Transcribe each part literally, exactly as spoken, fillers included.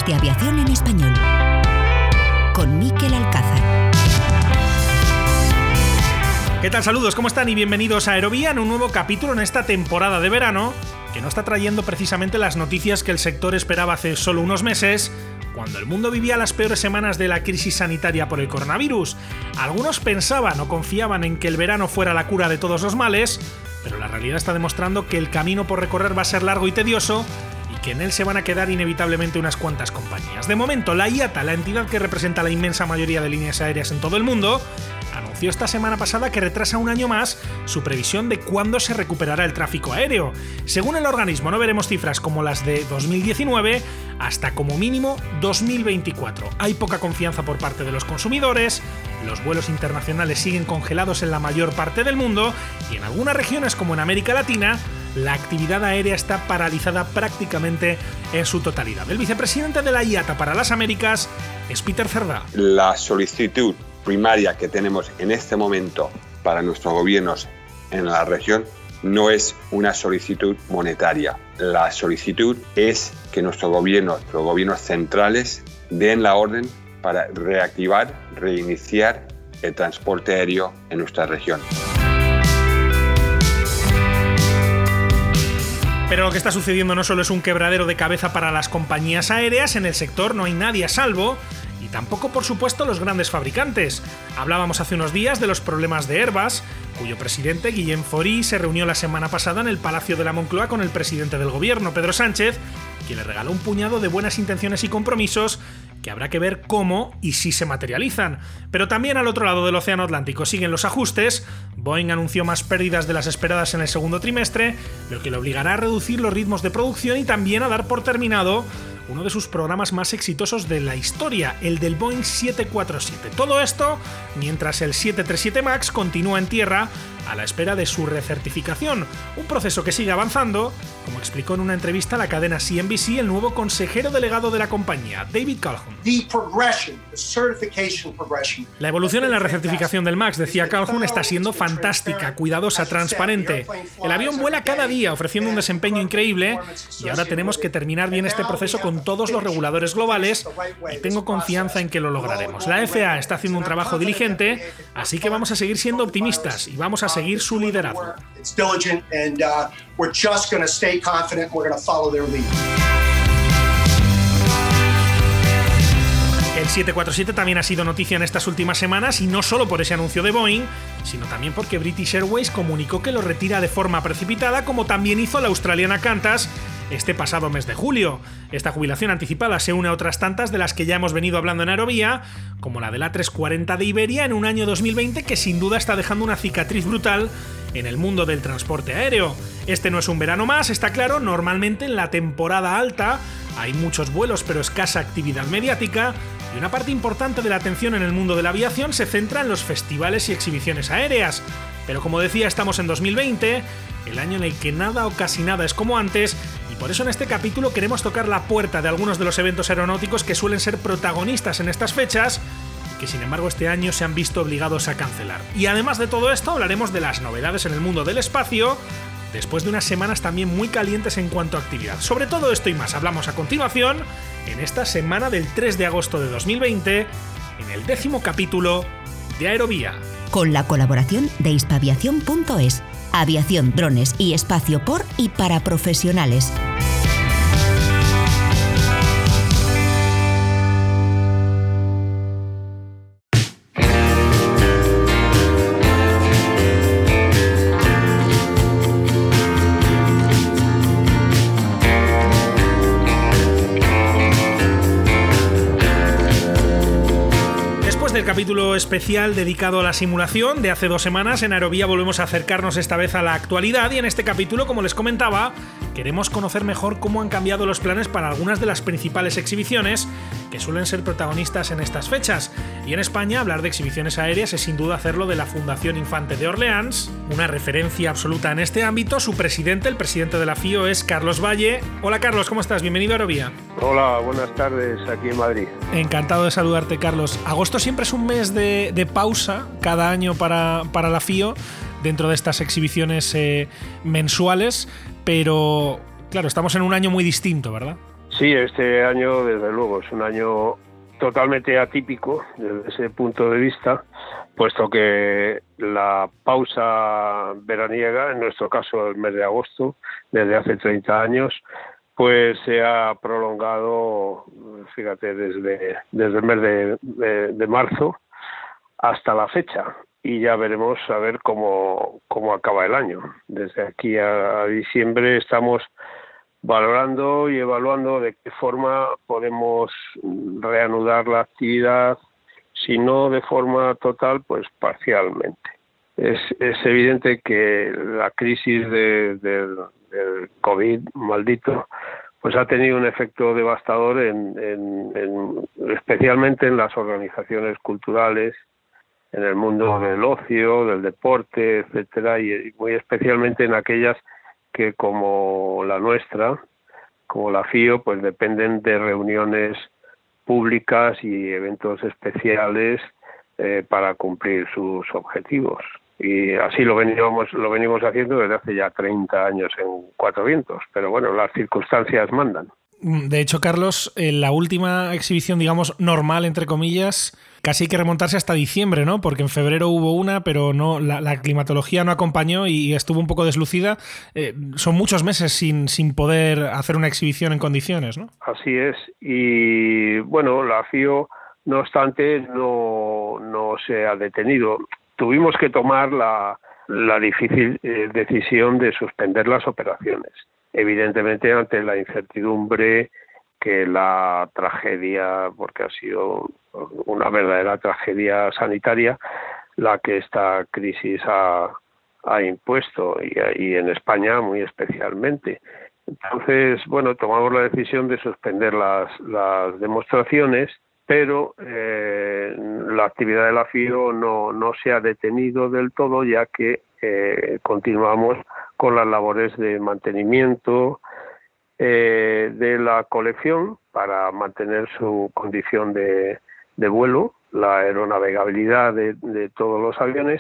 Hablemos de aviación en español. Con Mikel Alcázar. ¿Qué tal? Saludos, ¿cómo están? Y bienvenidos a Aerovía en un nuevo capítulo en esta temporada de verano que no está trayendo precisamente las noticias que el sector esperaba hace solo unos meses, cuando el mundo vivía las peores semanas de la crisis sanitaria por el coronavirus. Algunos pensaban o confiaban en que el verano fuera la cura de todos los males, pero la realidad está demostrando que el camino por recorrer va a ser largo y tedioso y que en él se van a quedar inevitablemente unas cuantas compañías. De momento, la I A T A, la entidad que representa la inmensa mayoría de líneas aéreas en todo el mundo, anunció esta semana pasada que retrasa un año más su previsión de cuándo se recuperará el tráfico aéreo. Según el organismo, no veremos cifras como las de dos mil diecinueve hasta como mínimo dos mil veinticuatro. Hay poca confianza por parte de los consumidores, los vuelos internacionales siguen congelados en la mayor parte del mundo y en algunas regiones como en América Latina, la actividad aérea está paralizada prácticamente en su totalidad. El vicepresidente de la I A T A para las Américas es Peter Cerdá. La solicitud primaria que tenemos en este momento para nuestros gobiernos en la región no es una solicitud monetaria. La solicitud es que nuestros gobiernos, los gobiernos centrales, den la orden para reactivar, reiniciar el transporte aéreo en nuestra región. Pero lo que está sucediendo no solo es un quebradero de cabeza para las compañías aéreas, en el sector no hay nadie a salvo, y tampoco, por supuesto, los grandes fabricantes. Hablábamos hace unos días de los problemas de Airbus, cuyo presidente, Guillem Faury, se reunió la semana pasada en el Palacio de la Moncloa con el presidente del gobierno, Pedro Sánchez, quien le regaló un puñado de buenas intenciones y compromisos que habrá que ver cómo y si se materializan. Pero también al otro lado del Océano Atlántico siguen los ajustes. Boeing anunció más pérdidas de las esperadas en el segundo trimestre, lo que le obligará a reducir los ritmos de producción y también a dar por terminado uno de sus programas más exitosos de la historia, el del Boeing siete cuatro siete. Todo esto mientras el siete treinta y siete MAX continúa en tierra a la espera de su recertificación, un proceso que sigue avanzando, como explicó en una entrevista a la cadena C N B C el nuevo consejero delegado de la compañía, David Calhoun. La evolución en la recertificación del MAX, decía Calhoun, está siendo fantástica, cuidadosa, transparente. El avión vuela cada día ofreciendo un desempeño increíble y ahora tenemos que terminar bien este proceso con todos los reguladores globales y tengo confianza en que lo lograremos. La F A A está haciendo un trabajo diligente, así que vamos a seguir siendo optimistas y vamos a seguir su liderazgo. El siete cuatro siete también ha sido noticia en estas últimas semanas y no solo por ese anuncio de Boeing, sino también porque British Airways comunicó que lo retira de forma precipitada, como también hizo la australiana Qantas este pasado mes de julio. Esta jubilación anticipada se une a otras tantas de las que ya hemos venido hablando en Aerovía, como la de la A trescientos cuarenta de Iberia en un año dos mil veinte que sin duda está dejando una cicatriz brutal en el mundo del transporte aéreo. Este no es un verano más, está claro, normalmente en la temporada alta hay muchos vuelos pero escasa actividad mediática y una parte importante de la atención en el mundo de la aviación se centra en los festivales y exhibiciones aéreas. Pero como decía, estamos en dos mil veinte, el año en el que nada o casi nada es como antes, y por eso en este capítulo queremos tocar la puerta de algunos de los eventos aeronáuticos que suelen ser protagonistas en estas fechas y que sin embargo este año se han visto obligados a cancelar. Y además de todo esto hablaremos de las novedades en el mundo del espacio, después de unas semanas también muy calientes en cuanto a actividad. Sobre todo esto y más hablamos a continuación en esta semana del tres de agosto de dos mil veinte, en el décimo capítulo de Aerovía. Con la colaboración de hispaviación punto es, aviación, drones y espacio por y para profesionales. Del capítulo especial dedicado a la simulación de hace dos semanas, en Aerovía volvemos a acercarnos esta vez a la actualidad y en este capítulo, como les comentaba, queremos conocer mejor cómo han cambiado los planes para algunas de las principales exhibiciones que suelen ser protagonistas en estas fechas. Y en España, hablar de exhibiciones aéreas es sin duda hacerlo de la Fundación Infante de Orleans, una referencia absoluta en este ámbito. Su presidente, el presidente de la F I O, es Carlos Valle. Hola Carlos, ¿cómo estás? Bienvenido a Aerovía. Hola, buenas tardes aquí en Madrid. Encantado de saludarte, Carlos. Agosto siempre es un mes de, de pausa cada año para, para la F I O dentro de estas exhibiciones eh, mensuales, pero claro, estamos en un año muy distinto, ¿verdad? Sí, este año desde luego es un año totalmente atípico desde ese punto de vista, puesto que la pausa veraniega, en nuestro caso el mes de agosto, desde hace treinta años, pues se ha prolongado, fíjate, desde, desde el mes de, de, de marzo hasta la fecha, y ya veremos a ver cómo, cómo acaba el año. Desde aquí a, a diciembre estamos valorando y evaluando de qué forma podemos reanudar la actividad, si no de forma total, pues parcialmente. Es, es evidente que la crisis de, de, del COVID maldito pues ha tenido un efecto devastador en, en, en, especialmente en las organizaciones culturales, en el mundo del ocio, del deporte, etcétera, y muy especialmente en aquellas que, como la nuestra, como la FIO, pues dependen de reuniones públicas y eventos especiales eh, para cumplir sus objetivos. Y así lo venimos, lo venimos haciendo desde hace ya treinta años en Cuatro Vientos, pero bueno, las circunstancias mandan. De hecho, Carlos, en la última exhibición, digamos, normal, entre comillas, casi hay que remontarse hasta diciembre, ¿no? Porque en febrero hubo una, pero no la, la climatología no acompañó y estuvo un poco deslucida. Eh, son muchos meses sin, sin poder hacer una exhibición en condiciones, ¿no? Así es. Y bueno, la FIO, no obstante, no, no se ha detenido. Tuvimos que tomar la, la difícil eh, decisión de suspender las operaciones. Evidentemente, ante la incertidumbre que la tragedia, porque ha sido una verdadera tragedia sanitaria, la que esta crisis ha, ha impuesto, y, y en España muy especialmente. Entonces, bueno, tomamos la decisión de suspender las, las demostraciones, pero eh, la actividad de la FIO no, no se ha detenido del todo, ya que eh, continuamos con las labores de mantenimiento eh, de la colección para mantener su condición de, de vuelo, la aeronavegabilidad de, de todos los aviones,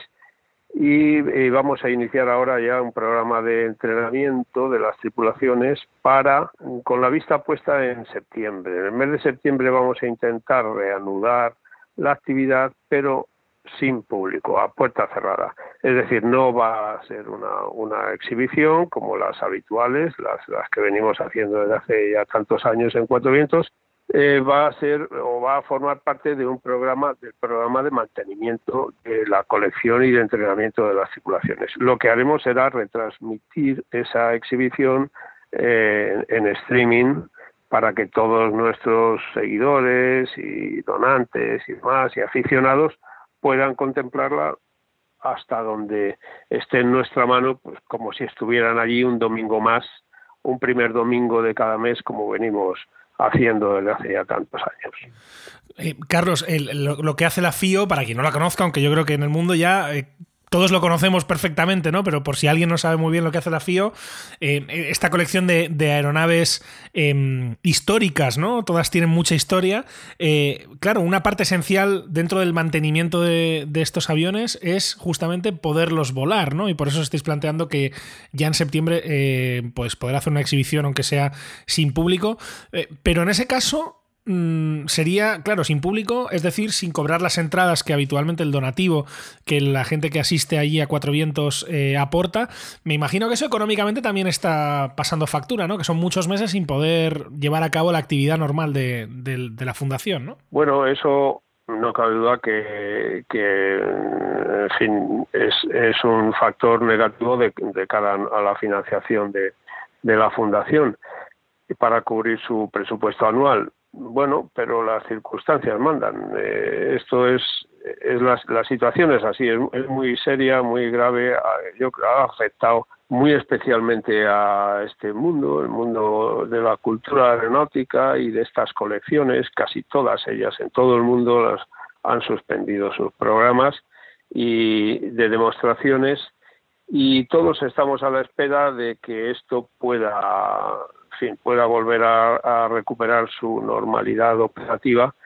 y, y vamos a iniciar ahora ya un programa de entrenamiento de las tripulaciones para, con la vista puesta en septiembre. En el mes de septiembre vamos a intentar reanudar la actividad, pero sin público, a puerta cerrada. Es decir, no va a ser una, una exhibición como las habituales, las, las que venimos haciendo desde hace ya tantos años en Cuatro Vientos. Eh, va a ser o va a formar parte de un programa, del programa de mantenimiento de la colección y de entrenamiento de las tripulaciones. Lo que haremos será retransmitir esa exhibición eh, en streaming para que todos nuestros seguidores y donantes y demás y aficionados puedan contemplarla hasta donde esté en nuestra mano, pues como si estuvieran allí un domingo más, un primer domingo de cada mes, como venimos haciendo desde hace ya tantos años. Eh, Carlos, el, lo, lo que hace la FIO, para quien no la conozca, aunque yo creo que en el mundo ya eh, todos lo conocemos perfectamente, ¿no? Pero por si alguien no sabe muy bien lo que hace la FIO, eh, esta colección de, de aeronaves eh, históricas, ¿no? Todas tienen mucha historia. Eh, claro, una parte esencial dentro del mantenimiento de, de estos aviones es justamente poderlos volar, ¿no? Y por eso estáis planteando que ya en septiembre eh, pues poder hacer una exhibición, aunque sea sin público. Eh, pero en ese caso sería, claro, sin público, es decir, sin cobrar las entradas que habitualmente el donativo que la gente que asiste allí a Cuatro Vientos eh, aporta. Me imagino que eso económicamente también está pasando factura, ¿no? Que son muchos meses sin poder llevar a cabo la actividad normal de, de, de la fundación, ¿no? Bueno, eso no cabe duda que, que en fin, es, es un factor negativo de, de cara a la financiación de, de la fundación para cubrir su presupuesto anual. Bueno, pero las circunstancias mandan. Eh, esto es, es la, la situación es así, es, es muy seria, muy grave. Yo creo que ha afectado muy especialmente a este mundo, el mundo de la cultura aeronáutica y de estas colecciones. Casi todas ellas en todo el mundo las han suspendido sus programas y de demostraciones, y todos estamos a la espera de que esto pueda, en fin, pueda volver a, a recuperar su normalidad operativa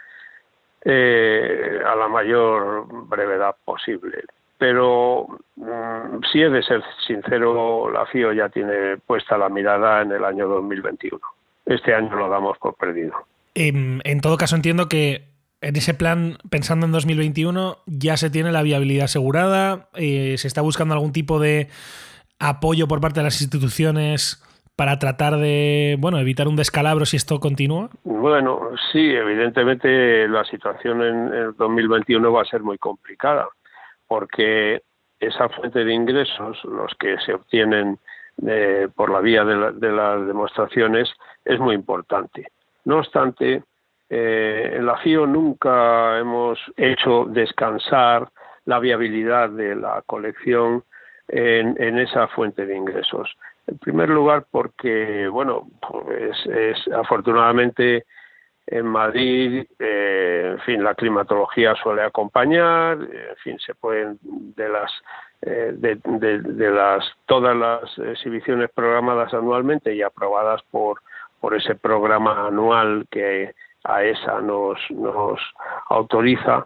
eh, a la mayor brevedad posible. Pero mmm, si he de ser sincero, la FIO ya tiene puesta la mirada en el año dos mil veintiuno. este año lo damos por perdido. En, en todo caso, entiendo que en ese plan, pensando en dos mil veintiuno, ya se tiene la viabilidad asegurada, eh, se está buscando algún tipo de apoyo por parte de las instituciones para tratar de, bueno, evitar un descalabro si esto continúa. Bueno, sí, evidentemente la situación en el dos mil veintiuno va a ser muy complicada, porque esa fuente de ingresos, los que se obtienen eh, por la vía de, la, de las demostraciones, es muy importante. No obstante, eh, en la FIO nunca hemos hecho descansar la viabilidad de la colección en, en esa fuente de ingresos. En primer lugar, porque, bueno, pues es afortunadamente en Madrid, eh, en fin, la climatología suele acompañar, en fin, se pueden de las eh, de, de, de las todas las exhibiciones programadas anualmente y aprobadas por por ese programa anual que AESA nos nos autoriza,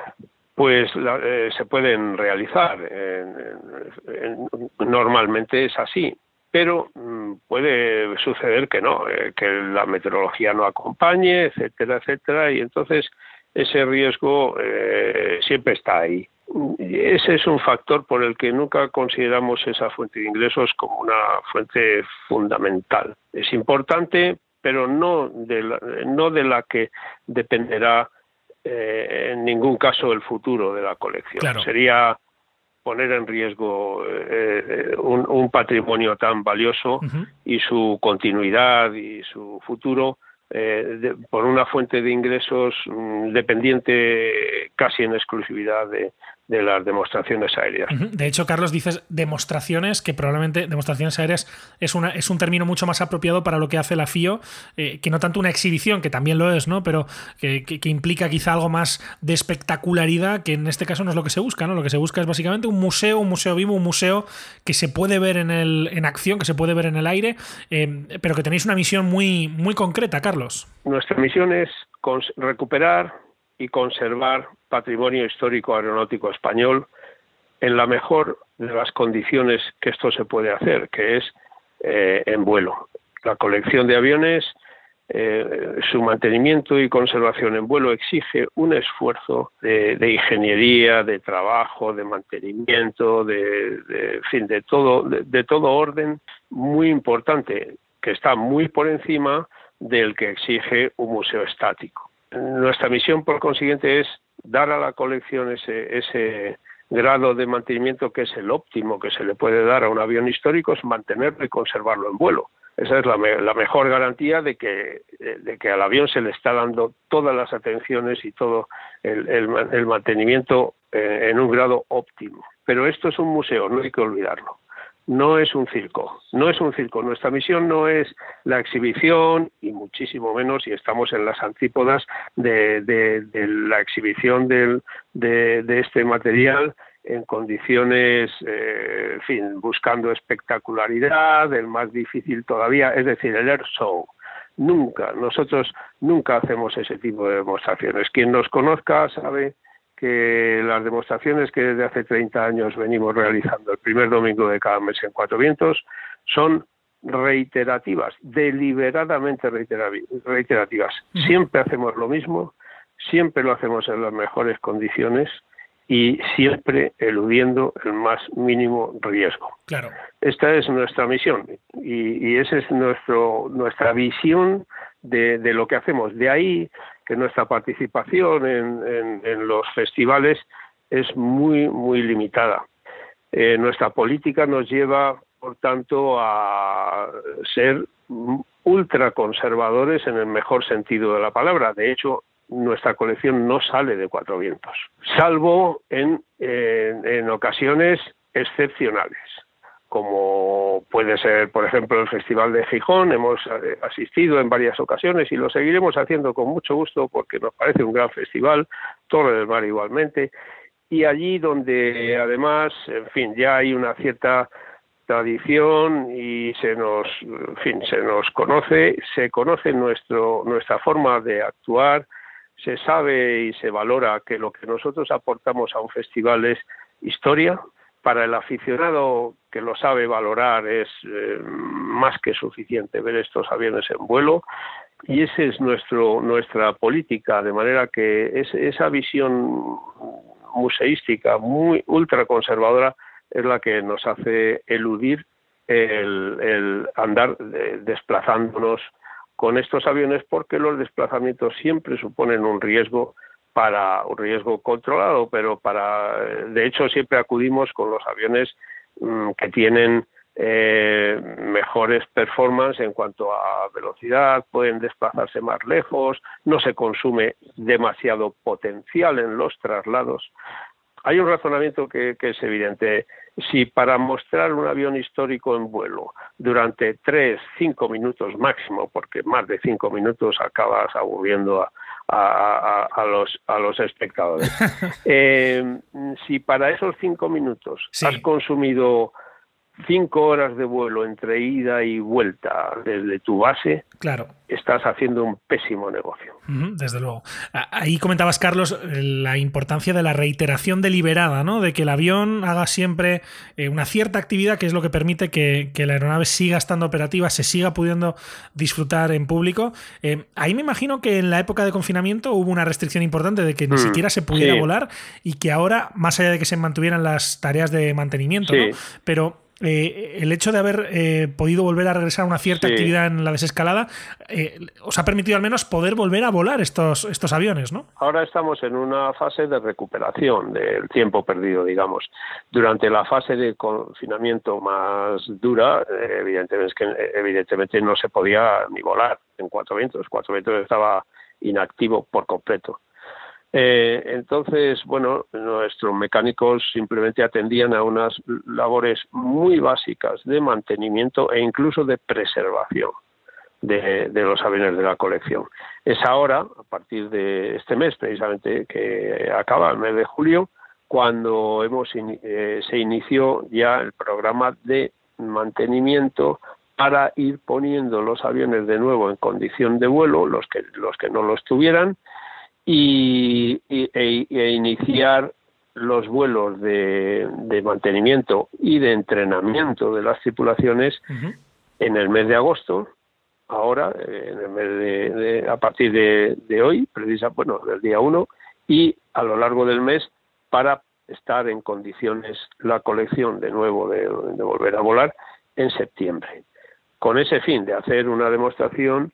pues la, eh, se pueden realizar. En, en, en, normalmente es así. Pero mmm, puede suceder que no, eh, que la meteorología no acompañe, etcétera, etcétera, y entonces ese riesgo eh, siempre está ahí. Y ese es un factor por el que nunca consideramos esa fuente de ingresos como una fuente fundamental. Es importante, pero no de la, no de la que dependerá eh, en ningún caso el futuro de la colección. Claro. Sería poner en riesgo eh, un, un patrimonio tan valioso uh-huh. y su continuidad y su futuro eh, de, por una fuente de ingresos mm, dependiente casi en exclusividad de, de las demostraciones aéreas. Uh-huh. De hecho, Carlos, dices demostraciones, que probablemente demostraciones aéreas es una es un término mucho más apropiado para lo que hace la FIO, eh, que no tanto una exhibición, que también lo es, ¿no? Pero que, que, que implica quizá algo más de espectacularidad, que en este caso no es lo que se busca, ¿no? Lo que se busca es básicamente un museo, un museo vivo, un museo que se puede ver en el en acción, que se puede ver en el aire, eh, pero que tenéis una misión muy, muy concreta, Carlos. Nuestra misión es cons- recuperar y conservar patrimonio histórico aeronáutico español en la mejor de las condiciones que esto se puede hacer, que es eh, en vuelo. La colección de aviones, eh, su mantenimiento y conservación en vuelo exige un esfuerzo de, de ingeniería, de trabajo, de mantenimiento, de, de, en fin, de todo, de, de todo orden muy importante, que está muy por encima del que exige un museo estático. Nuestra misión, por consiguiente, es dar a la colección ese, ese grado de mantenimiento que es el óptimo que se le puede dar a un avión histórico, es mantenerlo y conservarlo en vuelo. Esa es la, me, la mejor garantía de que, de que al avión se le está dando todas las atenciones y todo el, el, el mantenimiento eh, en un grado óptimo. Pero esto es un museo, no hay que olvidarlo. No es un circo, no es un circo. Nuestra misión no es la exhibición y muchísimo menos, y estamos en las antípodas de, de, de la exhibición del, de, de este material en condiciones, eh, en fin, buscando espectacularidad, el más difícil todavía, es decir, el air show. Nunca, nosotros nunca hacemos ese tipo de demostraciones. Quien nos conozca sabe que las demostraciones que desde hace treinta años venimos realizando el primer domingo de cada mes en Cuatro Vientos son reiterativas, deliberadamente reiterativas. Siempre hacemos lo mismo, siempre lo hacemos en las mejores condiciones y siempre eludiendo el más mínimo riesgo. Claro. Esta es nuestra misión y, y esa es nuestro nuestra visión de, de lo que hacemos. De ahí que nuestra participación en, en, en los festivales es muy, muy limitada. Eh, nuestra política nos lleva, por tanto, a ser ultraconservadores en el mejor sentido de la palabra. De hecho, nuestra colección no sale de Cuatro Vientos, salvo en, en, en ocasiones excepcionales, como puede ser, por ejemplo, el Festival de Gijón. Hemos asistido en varias ocasiones y lo seguiremos haciendo con mucho gusto porque nos parece un gran festival, Torre del Mar igualmente, y allí donde además, en fin, ya hay una cierta tradición y se nos, en fin, se nos conoce, se conoce nuestro nuestra forma de actuar, se sabe y se valora que lo que nosotros aportamos a un festival es historia. Para el aficionado que lo sabe valorar es eh, más que suficiente ver estos aviones en vuelo, y esa es nuestro nuestra política, de manera que es, esa visión museística muy ultraconservadora es la que nos hace eludir el, el andar desplazándonos con estos aviones, porque los desplazamientos siempre suponen un riesgo, para un riesgo controlado, pero para de hecho siempre acudimos con los aviones mmm, que tienen eh, mejores performance en cuanto a velocidad, pueden desplazarse más lejos, no se consume demasiado potencial en los traslados. Hay un razonamiento que, que es evidente. Si para mostrar un avión histórico en vuelo durante tres, cinco minutos máximo, porque más de cinco minutos acabas aburriendo a, a, a, a, los, a los espectadores, eh, si para esos cinco minutos sí. has consumido cinco horas de vuelo entre ida y vuelta desde tu base, claro, estás haciendo un pésimo negocio. Uh-huh, desde luego. Ahí comentabas, Carlos, la importancia de la reiteración deliberada, ¿no? De que el avión haga siempre eh, una cierta actividad, que es lo que permite que, que la aeronave siga estando operativa, se siga pudiendo disfrutar en público. Eh, ahí me imagino que en la época de confinamiento hubo una restricción importante de que ni mm, siquiera se pudiera sí. volar, y que ahora, más allá de que se mantuvieran las tareas de mantenimiento, sí. ¿no? Pero Eh, el hecho de haber eh, podido volver a regresar a una cierta sí. actividad en la desescalada eh, os ha permitido al menos poder volver a volar estos, estos aviones, ¿no? Ahora estamos en una fase de recuperación del tiempo perdido, digamos. Durante la fase de confinamiento más dura, eh, evidentemente, es que, evidentemente no se podía ni volar en Cuatro Vientos. Cuatro Vientos estaba inactivo por completo. Eh, entonces, bueno, nuestros mecánicos simplemente atendían a unas labores muy básicas de mantenimiento e incluso de preservación de, de los aviones de la colección. Es ahora, a partir de este mes precisamente, que acaba el mes de julio, cuando hemos in, eh, se inició ya el programa de mantenimiento para ir poniendo los aviones de nuevo en condición de vuelo, los que, los que no lo estuvieran, Y, y, e, e iniciar los vuelos de, de mantenimiento y de entrenamiento de las tripulaciones uh-huh. en el mes de agosto, ahora, en el mes de, de, a partir de, de hoy, precisa, bueno, del día uno, y a lo largo del mes, para estar en condiciones la colección de nuevo de, de volver a volar en septiembre, con ese fin de hacer una demostración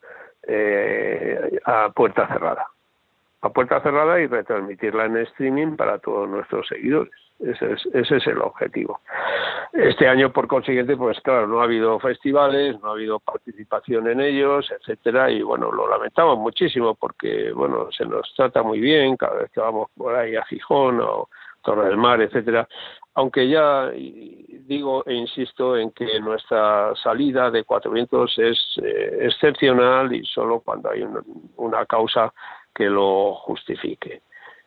eh, a puerta cerrada. a puerta cerrada y retransmitirla en streaming para todos nuestros seguidores. Ese es, ese es el objetivo. Este año, por consiguiente, pues claro, no ha habido festivales, no ha habido participación en ellos, etcétera, y bueno, lo lamentamos muchísimo porque, bueno, se nos trata muy bien cada vez que vamos por ahí a Gijón o Torre del Mar, etcétera, aunque ya digo e insisto en que nuestra salida de Cuatro Vientos es eh, excepcional y solo cuando hay una, una causa que lo justifique,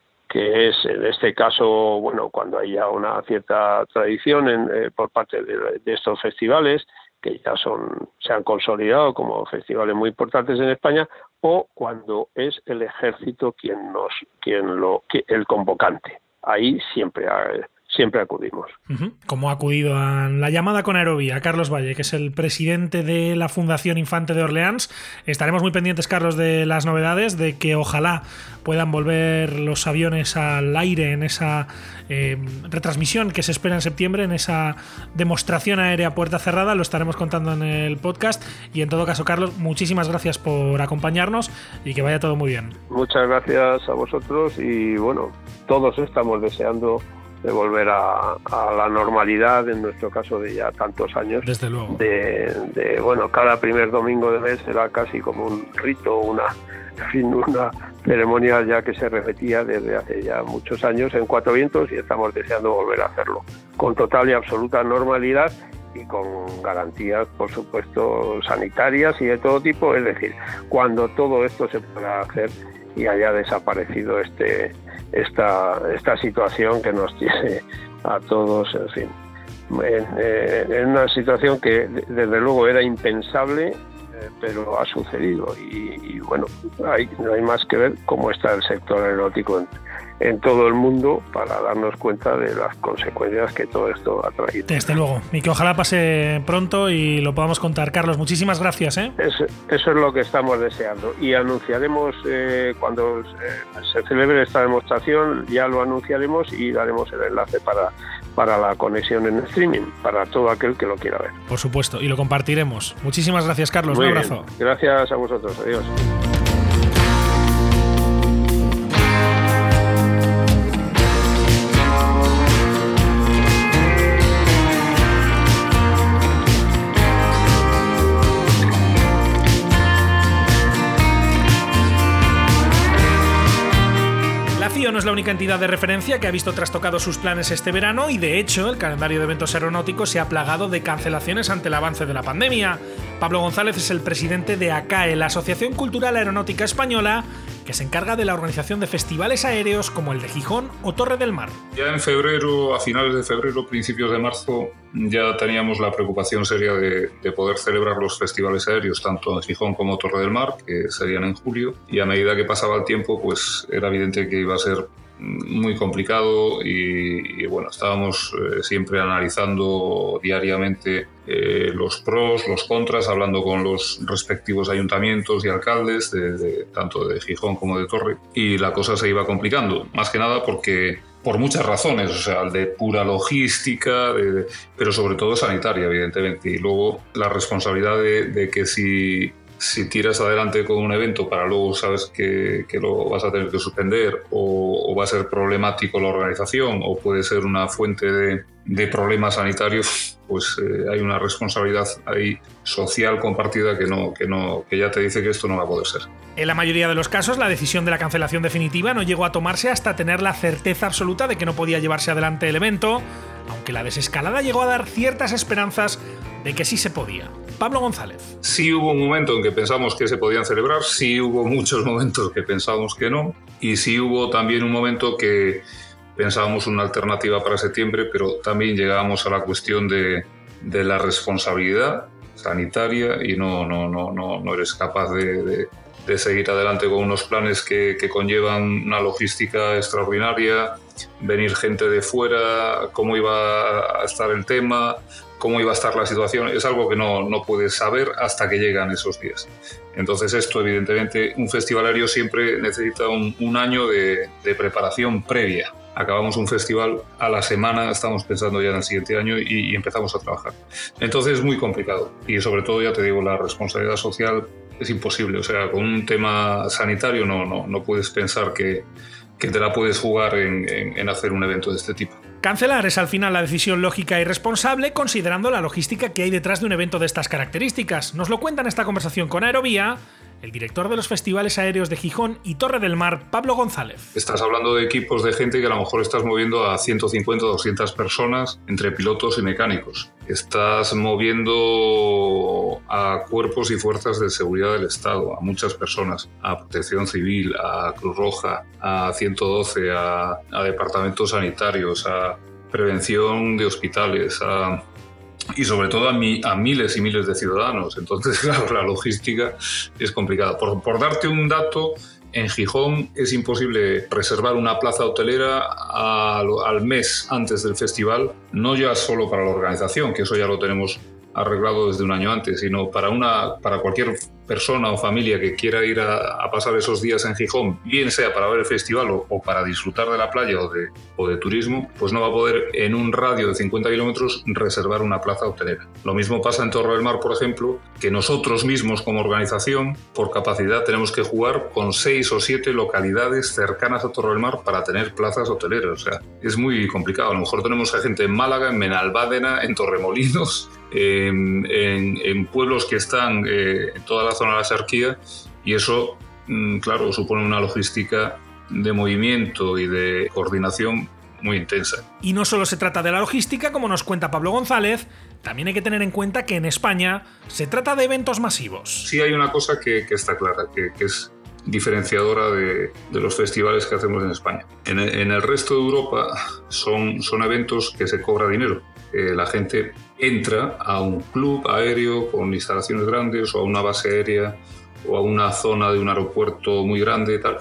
que es en este caso, bueno, cuando haya una cierta tradición en, eh, por parte de, de estos festivales, que ya son se han consolidado como festivales muy importantes en España, o cuando es el ejército quien nos quien lo que, el convocante. Ahí siempre ha, siempre acudimos. Uh-huh. Como ha acudido a la llamada con Aerovía, Carlos Valle, que es el presidente de la Fundación Infante de Orleans. Estaremos muy pendientes, Carlos, de las novedades, de que ojalá puedan volver los aviones al aire en esa eh, retransmisión que se espera en septiembre, en esa demostración aérea a puerta cerrada. Lo estaremos contando en el podcast. Y en todo caso, Carlos, muchísimas gracias por acompañarnos y que vaya todo muy bien. Muchas gracias a vosotros y bueno, todos estamos deseando de volver a, a la normalidad, en nuestro caso de ya tantos años. Desde luego. De, de bueno, cada primer domingo de mes era casi como un rito, una, en fin, una ceremonia ya que se repetía desde hace ya muchos años en Cuatro Vientos y estamos deseando volver a hacerlo con total y absoluta normalidad y con garantías, por supuesto, sanitarias y de todo tipo. Es decir, cuando todo esto se pueda hacer y haya desaparecido este esta esta situación que nos tiene a todos, en fin, en, eh, en una situación que desde luego era impensable, eh, pero ha sucedido y, y bueno, hay, no hay más que ver cómo está el sector aeronáutico en, en todo el mundo para darnos cuenta de las consecuencias que todo esto ha traído. Desde luego, y que ojalá pase pronto y lo podamos contar. Carlos, muchísimas gracias. ¿eh? Eso, eso es lo que estamos deseando y anunciaremos eh, cuando eh, se celebre esta demostración, ya lo anunciaremos y daremos el enlace para, para la conexión en streaming, para todo aquel que lo quiera ver. Por supuesto, y lo compartiremos. Muchísimas gracias, Carlos. Muy Un bien. abrazo. Gracias a vosotros. Adiós. No es la única entidad de referencia que ha visto trastocados sus planes este verano y, de hecho, el calendario de eventos aeronáuticos se ha plagado de cancelaciones ante el avance de la pandemia. Pablo González es el presidente de ACAE, la Asociación Cultural Aeronáutica Española, que se encarga de la organización de festivales aéreos como el de Gijón o Torre del Mar. Ya en febrero, a finales de febrero, principios de marzo, ya teníamos la preocupación seria de, de poder celebrar los festivales aéreos, tanto en Gijón como Torre del Mar, que serían en julio, y a medida que pasaba el tiempo, pues era evidente que iba a ser muy complicado y, y bueno, estábamos eh, siempre analizando diariamente eh, los pros, los contras, hablando con los respectivos ayuntamientos y alcaldes, de, de, tanto de Gijón como de Torre, y la cosa se iba complicando, más que nada porque por muchas razones, o sea, de pura logística, de, de, pero sobre todo sanitaria, evidentemente, y luego la responsabilidad de, de que si Si tiras adelante con un evento para luego sabes que, que lo vas a tener que suspender o, o va a ser problemático la organización o puede ser una fuente de, de problemas sanitarios, pues eh, hay una responsabilidad ahí social compartida que, no, que, no, que ya te dice que esto no va a poder ser. En la mayoría de los casos, la decisión de la cancelación definitiva no llegó a tomarse hasta tener la certeza absoluta de que no podía llevarse adelante el evento, aunque la desescalada llegó a dar ciertas esperanzas de que sí se podía. Pablo González. Sí hubo un momento en que pensamos que se podían celebrar, sí hubo muchos momentos que pensábamos que no, y sí hubo también un momento que pensábamos una alternativa para septiembre, pero también llegábamos a la cuestión de, de la responsabilidad sanitaria y no, no, no, no, no eres capaz de, de, de seguir adelante con unos planes que, que conllevan una logística extraordinaria, venir gente de fuera, cómo iba a estar el tema, cómo iba a estar la situación, es algo que no, no puedes saber hasta que llegan esos días. Entonces esto, evidentemente, un festival aéreo siempre necesita un, un año de, de preparación previa. Acabamos un festival a la semana, estamos pensando ya en el siguiente año y, y empezamos a trabajar. Entonces es muy complicado y sobre todo, ya te digo, la responsabilidad social es imposible. O sea, con un tema sanitario no, no, no puedes pensar que, que te la puedes jugar en, en, en hacer un evento de este tipo. Cancelar es al final la decisión lógica y responsable considerando la logística que hay detrás de un evento de estas características. Nos lo cuenta en esta conversación con Aerovía el director de los festivales aéreos de Gijón y Torre del Mar, Pablo González. Estás hablando de equipos de gente que a lo mejor estás moviendo a ciento cincuenta o doscientas personas entre pilotos y mecánicos. Estás moviendo a cuerpos y fuerzas de seguridad del Estado, a muchas personas, a Protección Civil, a Cruz Roja, a ciento doce, a, a departamentos sanitarios, a prevención de hospitales, a... y sobre todo a, mi, a miles y miles de ciudadanos. Entonces, claro, la logística es complicada. Por, por darte un dato, en Gijón es imposible reservar una plaza hotelera al, al mes antes del festival, no ya solo para la organización, que eso ya lo tenemos arreglado desde un año antes, sino para, una, para cualquier persona o familia que quiera ir a, a pasar esos días en Gijón, bien sea para ver el festival o, o para disfrutar de la playa o de, o de turismo, pues no va a poder en un radio de cincuenta kilómetros reservar una plaza hotelera. Lo mismo pasa en Torre del Mar, por ejemplo, que nosotros mismos como organización, por capacidad, tenemos que jugar con seis o siete localidades cercanas a Torre del Mar para tener plazas hoteleras. O sea, es muy complicado. A lo mejor tenemos a gente en Málaga, en Benalmádena, en Torremolinos, en, en, en pueblos que están eh, en toda la zona de la Axarquía, y eso, claro, supone una logística de movimiento y de coordinación muy intensa. Y no solo se trata de la logística, como nos cuenta Pablo González, también hay que tener en cuenta que en España se trata de eventos masivos. Sí hay una cosa que, que está clara, que, que es diferenciadora de, de los festivales que hacemos en España. En el, en el resto de Europa son, son eventos que se cobra dinero. Eh, la gente entra a un club aéreo con instalaciones grandes o a una base aérea o a una zona de un aeropuerto muy grande y tal,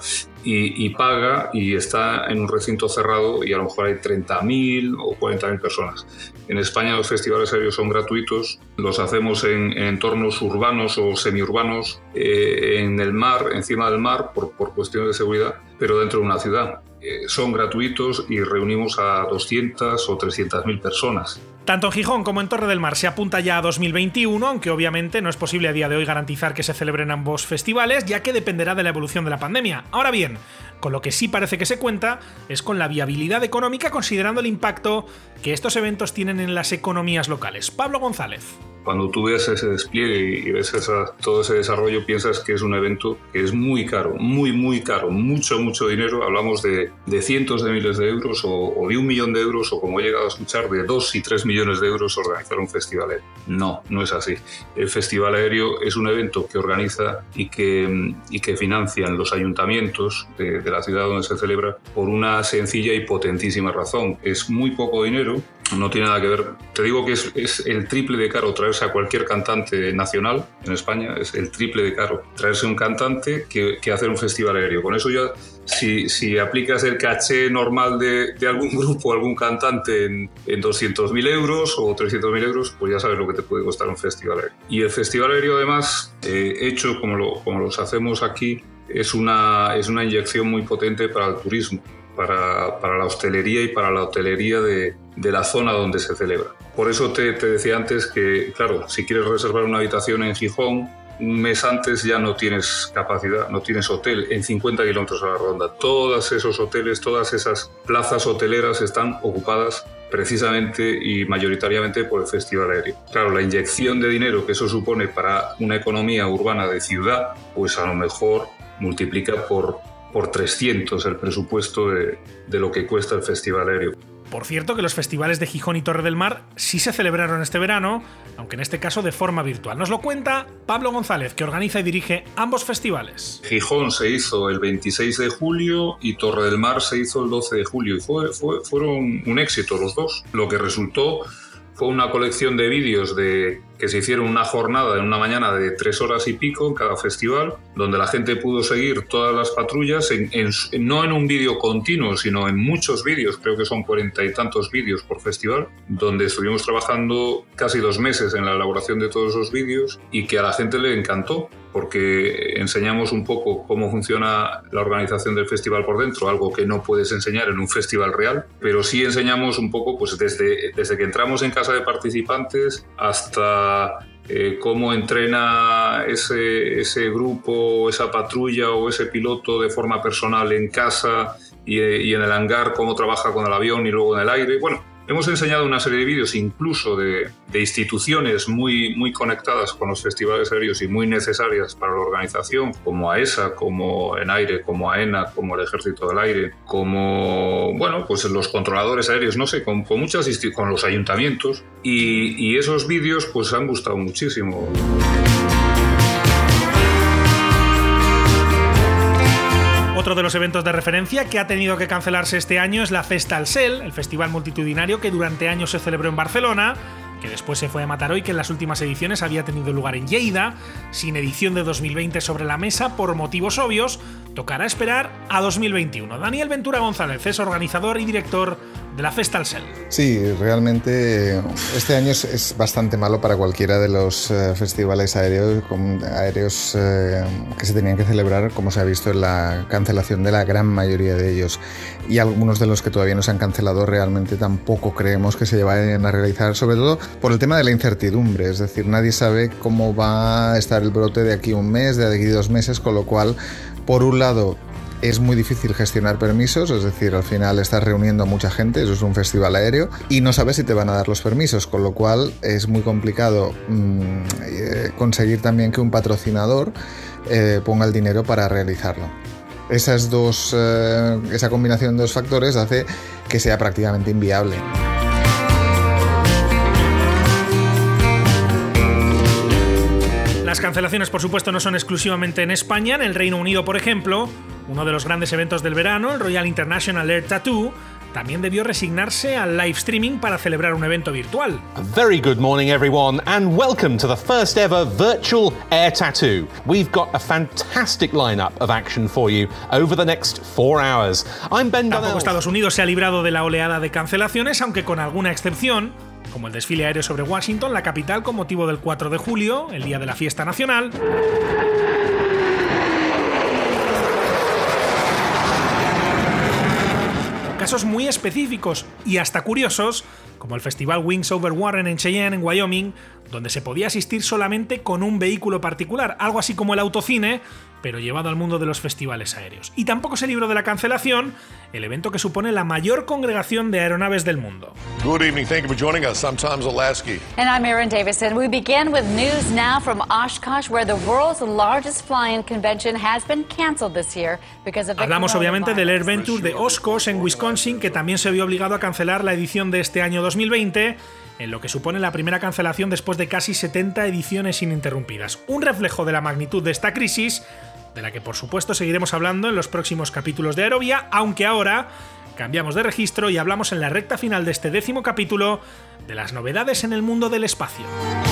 y, y paga y está en un recinto cerrado y a lo mejor hay treinta mil o cuarenta mil personas. En España los festivales aéreos son gratuitos, los hacemos en, en entornos urbanos o semiurbanos, eh, en el mar, encima del mar, por, por cuestiones de seguridad, pero dentro de una ciudad. Eh, son gratuitos y reunimos a doscientas o trescientas mil personas. Tanto en Gijón como en Torre del Mar se apunta ya a dos mil veintiuno, aunque obviamente no es posible a día de hoy garantizar que se celebren ambos festivales, ya que dependerá de la evolución de la pandemia. Ahora bien, con lo que sí parece que se cuenta es con la viabilidad económica, considerando el impacto que estos eventos tienen en las economías locales. Pablo González. Cuando tú ves ese despliegue y ves esa, todo ese desarrollo, piensas que es un evento que es muy caro, muy, muy caro, mucho, mucho dinero. Hablamos de, de cientos de miles de euros o, o de un millón de euros o, como he llegado a escuchar, de dos y tres millones de euros organizar un festival aéreo. No, no es así. El festival aéreo es un evento que organiza y que, y que financian los ayuntamientos de, de la ciudad donde se celebra por una sencilla y potentísima razón. Es muy poco dinero. No tiene nada que ver. Te digo que es, es el triple de caro traerse a cualquier cantante nacional en España. Es el triple de caro traerse un cantante que, que hacer un festival aéreo. Con eso ya, si, si aplicas el caché normal de, de algún grupo, algún cantante en, en doscientos mil euros o trescientos mil euros, pues ya sabes lo que te puede costar un festival aéreo. Y el festival aéreo, además, eh, hecho como, lo, como los hacemos aquí, es una, es una inyección muy potente para el turismo. Para, para la hostelería y para la hotelería de, de la zona donde se celebra. Por eso te, te decía antes que, claro, si quieres reservar una habitación en Gijón, un mes antes ya no tienes capacidad, no tienes hotel en cincuenta kilómetros a la redonda. Todos esos hoteles, todas esas plazas hoteleras están ocupadas precisamente y mayoritariamente por el festival aéreo. Claro, la inyección de dinero que eso supone para una economía urbana de ciudad, pues a lo mejor multiplica por por trescientos el presupuesto de, de lo que cuesta el festival aéreo. Por cierto que los festivales de Gijón y Torre del Mar sí se celebraron este verano, aunque en este caso de forma virtual. Nos lo cuenta Pablo González, que organiza y dirige ambos festivales. Gijón se hizo el veintiséis de julio y Torre del Mar se hizo el doce de julio y fue, fue, fueron un éxito los dos. Lo que resultó fue una colección de vídeos de, que se hicieron una jornada en una mañana de tres horas y pico en cada festival, donde la gente pudo seguir todas las patrullas, en, en, no en un vídeo continuo, sino en muchos vídeos, creo que son cuarenta y tantos vídeos por festival, donde estuvimos trabajando casi dos meses en la elaboración de todos esos vídeos y que a la gente le encantó, porque enseñamos un poco cómo funciona la organización del festival por dentro, algo que no puedes enseñar en un festival real, pero sí enseñamos un poco pues desde, desde que entramos en casa de participantes hasta Eh, cómo entrena ese, ese grupo, esa patrulla o ese piloto de forma personal en casa y, y en el hangar, cómo trabaja con el avión y luego en el aire. Bueno, hemos enseñado una serie de vídeos incluso de, de instituciones muy, muy conectadas con los festivales aéreos y muy necesarias para la organización, como AESA, como ENAIRE, como AENA, como el Ejército del Aire, como, bueno, pues los controladores aéreos, no sé, con, con muchas con los ayuntamientos. Y, y esos vídeos pues han gustado muchísimo. Otro de los eventos de referencia que ha tenido que cancelarse este año es la Festa al Cel, el festival multitudinario que durante años se celebró en Barcelona, que después se fue a Mataró y que en las últimas ediciones había tenido lugar en Lleida, sin edición de dos mil veinte sobre la mesa por motivos obvios. Tocará esperar a dos mil veintiuno. Daniel Ventura González es organizador y director de la Festa al Cel. Sí, realmente este año es, es bastante malo para cualquiera de los eh, festivales aéreos, con, aéreos eh, que se tenían que celebrar, como se ha visto en la cancelación de la gran mayoría de ellos. Y algunos de los que todavía no se han cancelado realmente tampoco creemos que se vayan a realizar, sobre todo por el tema de la incertidumbre. Es decir, nadie sabe cómo va a estar el brote de aquí un mes, de aquí dos meses, con lo cual, por un lado, es muy difícil gestionar permisos, es decir, al final estás reuniendo a mucha gente, eso es un festival aéreo, y no sabes si te van a dar los permisos, con lo cual es muy complicado mmm, eh, conseguir también que un patrocinador eh, ponga el dinero para realizarlo. Esas dos, eh, esa combinación de dos factores hace que sea prácticamente inviable. Las cancelaciones, por supuesto, no son exclusivamente en España. En el Reino Unido, por ejemplo, uno de los grandes eventos del verano, el Royal International Air Tattoo, también debió resignarse al live streaming para celebrar un evento virtual. A very good morning everyone and welcome to the first ever virtual air tattoo. We've got a fantastic lineup of action for you over the next four hours. I'm Ben Donnell. Tampoco Estados Unidos se ha librado de la oleada de cancelaciones, aunque con alguna excepción, como el desfile aéreo sobre Washington, la capital, con motivo del cuatro de julio, el día de la fiesta nacional. Casos muy específicos y hasta curiosos, como el festival Wings Over Warren en Cheyenne, en Wyoming, donde se podía asistir solamente con un vehículo particular, algo así como el autocine, pero llevado al mundo de los festivales aéreos. Y tampoco se libró de la cancelación el evento que supone la mayor congregación de aeronaves del mundo. Good evening, thank you for joining us. I'm Tom Zaleski. And I'm Erin Davison. We begin with news now from Oshkosh, where the world's largest flying convention has been canceled this year because of the Hablamos obviamente del AirVenture de Oshkosh en Wisconsin, que también se vio obligado a cancelar la edición de este año dos mil veinte, en lo que supone la primera cancelación después de casi setenta ediciones ininterrumpidas. Un reflejo de la magnitud de esta crisis, de la que por supuesto seguiremos hablando en los próximos capítulos de Aerovía, aunque ahora cambiamos de registro y hablamos en la recta final de este décimo capítulo de las novedades en el mundo del espacio.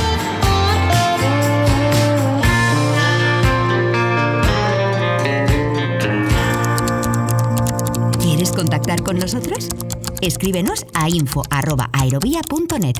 ¿Quieres contactar con nosotros? Escríbenos a info arroba aerovía punto net.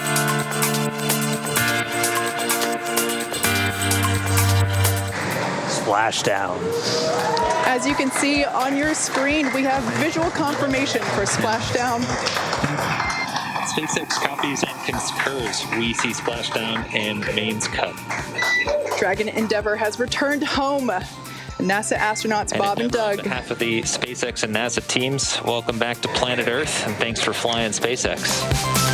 Splashdown. As you can see on your screen, we have visual confirmation for Splashdown. SpaceX copies and concurs. We see Splashdown in Maine's Cup. Dragon Endeavour has returned home. NASA astronauts and Bob and Doug. On behalf of the SpaceX and NASA teams, welcome back to planet Earth, and thanks for flying SpaceX.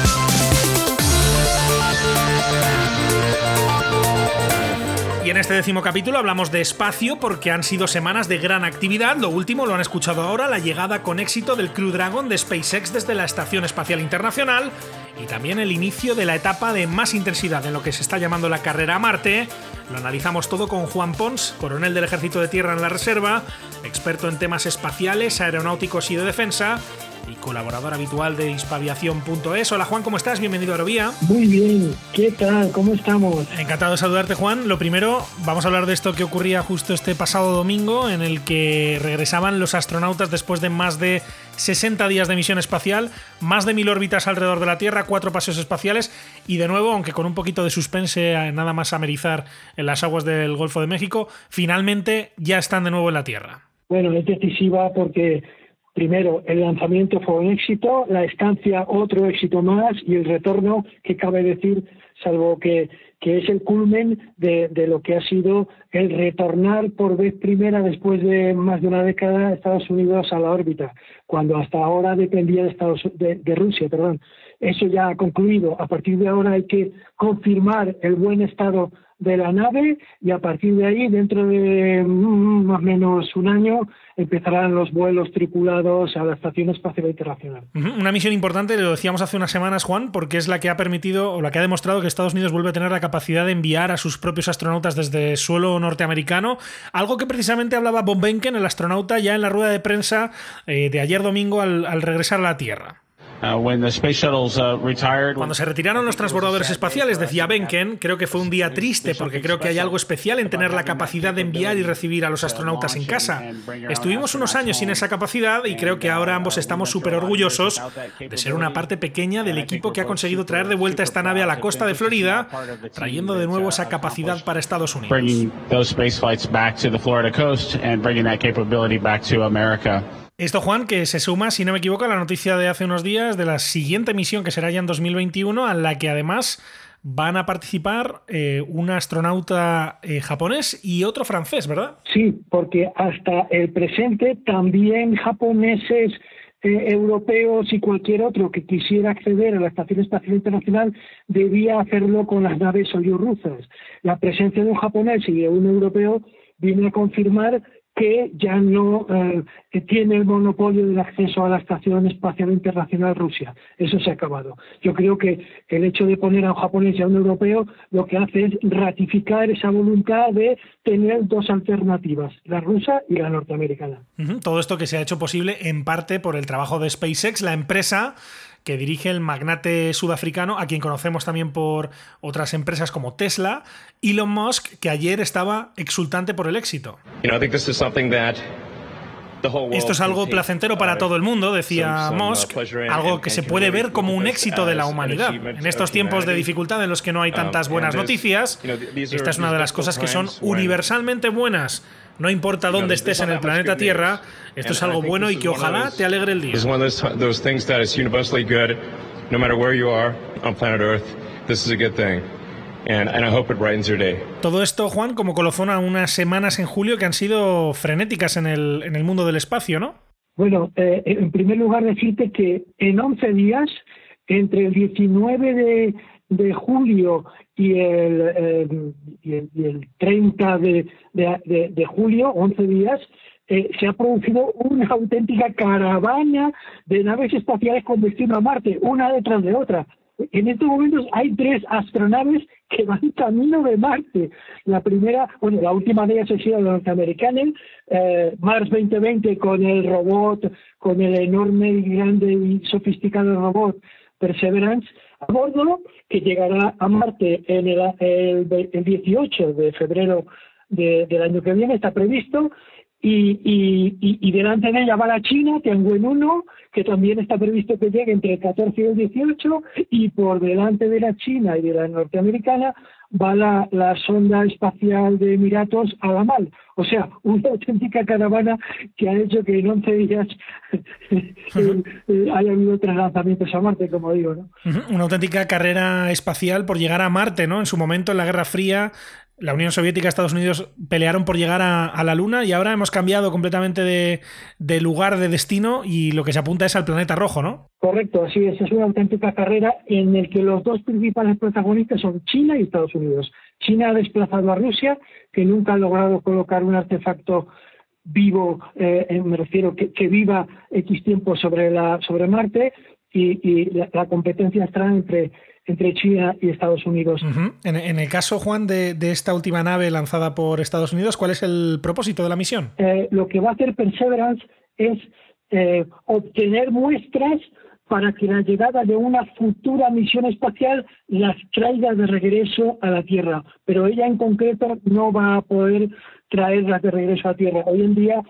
Y en este décimo capítulo hablamos de espacio porque han sido semanas de gran actividad. Lo último lo han escuchado ahora, la llegada con éxito del Crew Dragon de SpaceX desde la Estación Espacial Internacional y también el inicio de la etapa de más intensidad en lo que se está llamando la carrera a Marte. Lo analizamos todo con Juan Pons, coronel del Ejército de Tierra en la Reserva, experto en temas espaciales, aeronáuticos y de defensa, y colaborador habitual de hispaviación punto es. Hola Juan, ¿cómo estás? Bienvenido a Aerovía. Muy bien, ¿qué tal? ¿Cómo estamos? Encantado de saludarte, Juan. Lo primero, vamos a hablar de esto que ocurría justo este pasado domingo, en el que regresaban los astronautas después de más de sesenta días de misión espacial, más de mil órbitas alrededor de la Tierra, cuatro paseos espaciales y de nuevo, aunque con un poquito de suspense nada más amerizar en las aguas del Golfo de México, finalmente ya están de nuevo en la Tierra. Bueno, es decisiva porque primero, el lanzamiento fue un éxito, la estancia otro éxito más y el retorno, que cabe decir, salvo que, que es el culmen de, de lo que ha sido el retornar por vez primera después de más de una década a Estados Unidos a la órbita, cuando hasta ahora dependía de, Estados, de, de Rusia. Perdón. Eso ya ha concluido. A partir de ahora hay que confirmar el buen estado de la nave y a partir de ahí, dentro de mm, más o menos un año, empezarán los vuelos tripulados a la Estación Espacial Internacional. Una misión importante, lo decíamos hace unas semanas, Juan, porque es la que ha permitido o la que ha demostrado que Estados Unidos vuelve a tener la capacidad de enviar a sus propios astronautas desde suelo norteamericano, algo que precisamente hablaba Bob Behnken, el astronauta, ya en la rueda de prensa eh, de ayer domingo al, al regresar a la Tierra. Uh, when the space shuttles, uh, retired, Cuando se retiraron los transbordadores espaciales, decía Behnken, creo que fue un día triste porque creo que hay algo especial en tener la capacidad de enviar y recibir a los astronautas en casa. Estuvimos unos años sin esa capacidad y creo que ahora ambos estamos súper orgullosos de ser una parte pequeña del equipo que ha conseguido traer de vuelta esta nave a la costa de Florida, trayendo de nuevo esa capacidad para Estados Unidos. Esto, Juan, que se suma, si no me equivoco, a la noticia de hace unos días de la siguiente misión que será ya en dos mil veintiuno, a la que además van a participar eh, un astronauta eh, japonés y otro francés, ¿verdad? Sí, porque hasta el presente también japoneses, eh, europeos y cualquier otro que quisiera acceder a la Estación Espacial Internacional debía hacerlo con las naves Soyuz rusas. La presencia de un japonés y de un europeo viene a confirmar que ya no eh, tiene el monopolio del acceso a la Estación Espacial Internacional Rusia. Eso se ha acabado. Yo creo que el hecho de poner a un japonés y a un europeo lo que hace es ratificar esa voluntad de tener dos alternativas, la rusa y la norteamericana. Uh-huh. Todo esto que se ha hecho posible en parte por el trabajo de SpaceX, la empresa que dirige el magnate sudafricano, a quien conocemos también por otras empresas como Tesla, Elon Musk, que ayer estaba exultante por el éxito. You know, I think this is something that Esto es algo placentero para todo el mundo, decía Musk, algo que se puede ver como un éxito de la humanidad. En estos tiempos de dificultad en los que no hay tantas buenas noticias, esta es una de las cosas que son universalmente buenas. No importa dónde estés en el planeta Tierra, esto es algo bueno y que ojalá te alegre el día. And, and I hope it brightens your day. Todo esto, Juan, como colofón a unas semanas en julio que han sido frenéticas en el, en el mundo del espacio, ¿no? Bueno, eh, en primer lugar decirte que en once días, entre el diecinueve de, de julio y el, eh, y el, y el treinta de, de, de, de julio, once días, eh, se ha producido una auténtica caravana de naves espaciales con destino a Marte, una detrás de otra. En estos momentos hay tres astronaves que van camino de Marte. La primera, bueno, la última de ellas ha sido la norteamericana, eh, Mars veinte veinte, con el robot, con el enorme y grande y sofisticado robot Perseverance a bordo, que llegará a Marte en el, el, el dieciocho de febrero de, del año que viene, está previsto. Y, y, y, y delante de ella va la China, Tianwen uno, que también está previsto que llegue entre el catorce y el dieciocho, y por delante de la China y de la norteamericana va la, la sonda espacial de Emiratos Al-Amal. O sea, una auténtica caravana que ha hecho que en once días haya habido tres lanzamientos a Marte, como digo, ¿no? Una auténtica carrera espacial por llegar a Marte, ¿no? En su momento, en la Guerra Fría, la Unión Soviética y Estados Unidos pelearon por llegar a, a la Luna, y ahora hemos cambiado completamente de, de lugar, de destino, y lo que se apunta es al planeta rojo, ¿no? Correcto, así es. Es una auténtica carrera en la que los dos principales protagonistas son China y Estados Unidos. China ha desplazado a Rusia, que nunca ha logrado colocar un artefacto vivo, eh, me refiero, que, que viva X tiempo sobre, la, sobre Marte, y, y la, la competencia está entre... entre China y Estados Unidos. Uh-huh. En, en el caso, Juan, de, de esta última nave lanzada por Estados Unidos, ¿cuál es el propósito de la misión? Eh, lo que va a hacer Perseverance es eh, obtener muestras para que la llegada de una futura misión espacial las traiga de regreso a la Tierra. Pero ella en concreto no va a poder traerlas de regreso a la Tierra. Hoy en día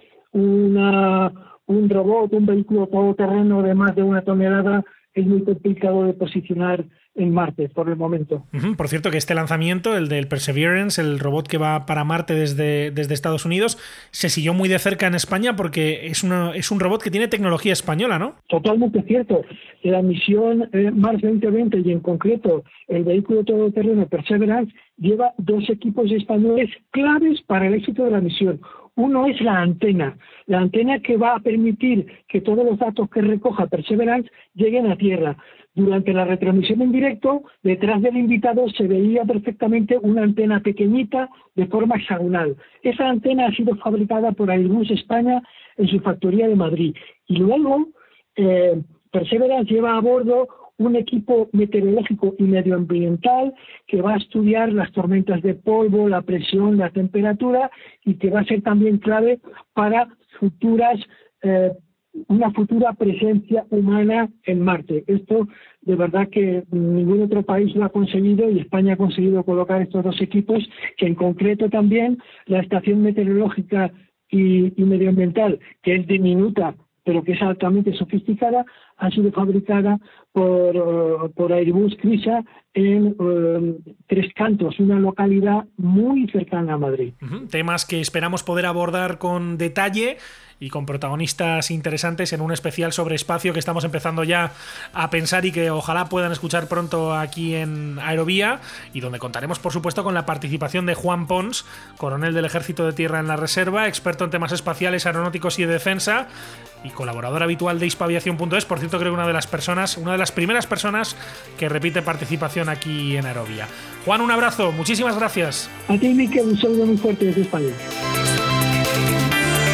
una, un robot, un vehículo todoterreno de más de una tonelada es muy complicado de posicionar en Marte por el momento. Uh-huh. Por cierto, que este lanzamiento, el del Perseverance, el robot que va para Marte desde, desde Estados Unidos, se siguió muy de cerca en España porque es, una, es un robot que tiene tecnología española, ¿no? Totalmente cierto. La misión eh, Mars veinte veinte y en concreto el vehículo todoterreno Perseverance lleva dos equipos españoles claves para el éxito de la misión. Uno es la antena, la antena que va a permitir que todos los datos que recoja Perseverance lleguen a Tierra. Durante la retransmisión en directo, detrás del invitado se veía perfectamente una antena pequeñita de forma hexagonal. Esa antena ha sido fabricada por Airbus España en su factoría de Madrid. Y luego, eh, Perseverance lleva a bordo un equipo meteorológico y medioambiental que va a estudiar las tormentas de polvo, la presión, la temperatura, y que va a ser también clave para futuras eh, una futura presencia humana en Marte. Esto de verdad que ningún otro país lo ha conseguido, y España ha conseguido colocar estos dos equipos, que en concreto también la estación meteorológica y, y medioambiental, que es diminuta pero que es altamente sofisticada, ha sido fabricada por, uh, por Airbus Crisa en uh, Tres Cantos, una localidad muy cercana a Madrid. Uh-huh. Temas que esperamos poder abordar con detalle y con protagonistas interesantes en un especial sobre espacio que estamos empezando ya a pensar y que ojalá puedan escuchar pronto aquí en Aerovía, y donde contaremos por supuesto con la participación de Juan Pons, coronel del Ejército de Tierra en la Reserva, experto en temas espaciales, aeronáuticos y de defensa, y colaborador habitual de hispaviación punto es. Por cierto, creo que una de las personas, una de las primeras personas que repite participación aquí en Aerovía. Juan, un abrazo, muchísimas gracias. A ti, Miquel, un saludo muy fuerte desde España.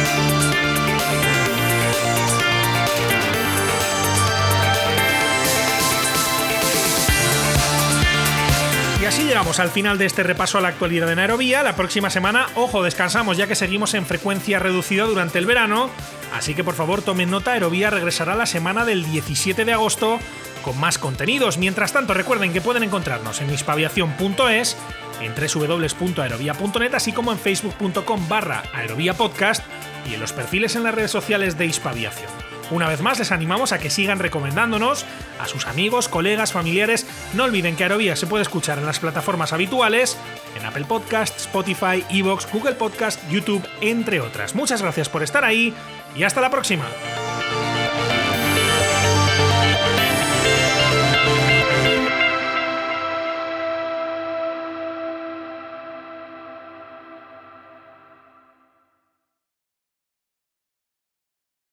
así llegamos al final de este repaso a la actualidad en Aerovía. La próxima semana, ojo, descansamos ya que seguimos en frecuencia reducida durante el verano, así que por favor tomen nota, Aerovía regresará la semana del diecisiete de agosto con más contenidos. Mientras tanto, recuerden que pueden encontrarnos en hispaviación punto es, en doble u doble u doble u punto aerovía punto net, así como en facebook punto com barra aerovía podcast y en los perfiles en las redes sociales de Hispaviación. Una vez más, les animamos a que sigan recomendándonos a sus amigos, colegas, familiares. No olviden que Aerovía se puede escuchar en las plataformas habituales, en Apple Podcast, Spotify, iVoox, Google Podcast, YouTube, entre otras. Muchas gracias por estar ahí y hasta la próxima.